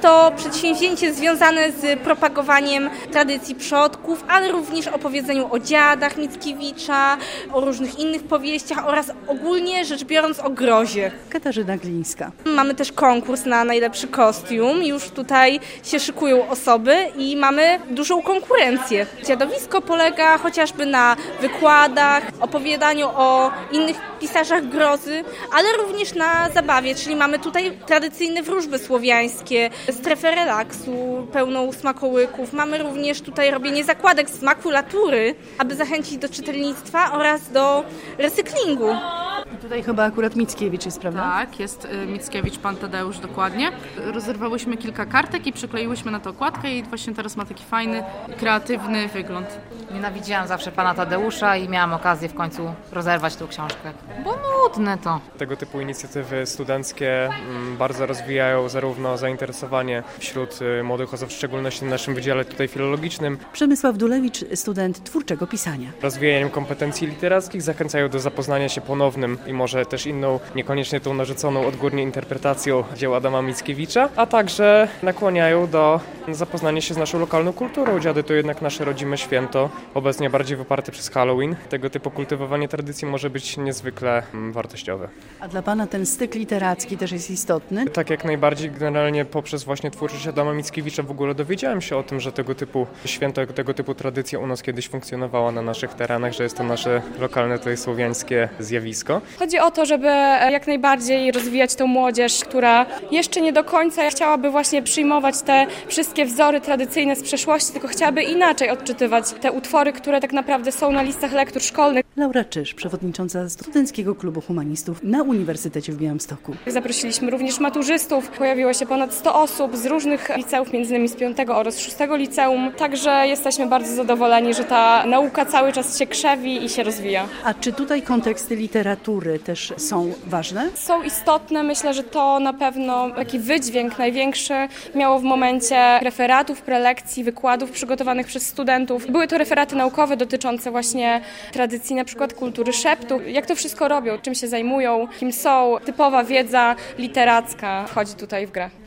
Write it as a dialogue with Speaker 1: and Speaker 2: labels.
Speaker 1: to przedsięwzięcie związane z propagowaniem tradycji przodków, ale również opowiedzeniu o dziadach Mickiewicza, o różnych innych powieściach oraz ogólnie rzecz biorąc o grozie.
Speaker 2: Katarzyna Glińska.
Speaker 1: Mamy też konkurs na najlepszy kostium. Już tutaj się szykują osoby i mamy dużą konkurencję. Dziadowisko polega chociażby na wykładach, opowiadaniu o innych pisarzach grozy, ale również na zabawie, czyli mamy tutaj tradycyjne wróżby słowiańskie, strefę relaksu pełną smakołyków. Mamy również tutaj robienie zakładek z makulatury, aby zachęcić do czytelnictwa oraz do recyklingu.
Speaker 2: I tutaj chyba akurat Mickiewicz jest, prawda?
Speaker 3: Tak, jest Mickiewicz, pan Tadeusz, dokładnie. Rozerwałyśmy kilka kartek i przykleiłyśmy na to okładkę i właśnie teraz ma taki fajny, kreatywny wygląd.
Speaker 4: Nienawidziłam zawsze pana Tadeusza i miałam okazję w końcu rozerwać tą książkę, bo nudne to.
Speaker 5: Tego typu inicjatywy studenckie bardzo rozwijają zarówno zainteresowanie wśród młodych osób, w szczególności na naszym wydziale tutaj filologicznym.
Speaker 2: Przemysław Dulewicz, student twórczego pisania.
Speaker 5: Rozwijaniem kompetencji literackich zachęcają do zapoznania się ponownym i może też inną, niekoniecznie tą narzuconą odgórnie interpretacją dzieł Adama Mickiewicza, a także nakłaniają do zapoznania się z naszą lokalną kulturą. Dziady to jednak nasze rodzime święto, obecnie bardziej wyparte przez Halloween. Tego typu kultywowanie tradycji może być niezwykle wartościowe.
Speaker 2: A dla pana ten styk literacki też jest istotny?
Speaker 5: Tak, jak najbardziej. Generalnie poprzez właśnie twórczość Adama Mickiewicza w ogóle dowiedziałem się o tym, że tego typu święto, tego typu tradycja u nas kiedyś funkcjonowała na naszych terenach, że jest to nasze lokalne, tutaj słowiańskie zjawisko.
Speaker 6: Chodzi o to, żeby jak najbardziej rozwijać tą młodzież, która jeszcze nie do końca chciałaby właśnie przyjmować te wszystkie wzory tradycyjne z przeszłości, tylko chciałaby inaczej odczytywać te utwory, które tak naprawdę są na listach lektur szkolnych.
Speaker 2: Laura Czyż, przewodnicząca Studenckiego Klubu Humanistów na Uniwersytecie w Białymstoku.
Speaker 6: Zaprosiliśmy również maturzystów. Pojawiło się ponad 100 osób z różnych liceów, m.in. z 5 oraz 6 liceum. Także jesteśmy bardzo zadowoleni, że ta nauka cały czas się krzewi i się rozwija.
Speaker 2: A czy tutaj konteksty literatury też są ważne?
Speaker 6: Są istotne. Myślę, że to na pewno taki wydźwięk największy miało w momencie referatów, prelekcji, wykładów przygotowanych przez studentów. Były to referaty naukowe dotyczące właśnie tradycji, na przykład kultury szeptu. Jak to wszystko robią, czym się zajmują, kim są. Typowa wiedza literacka wchodzi tutaj w grę.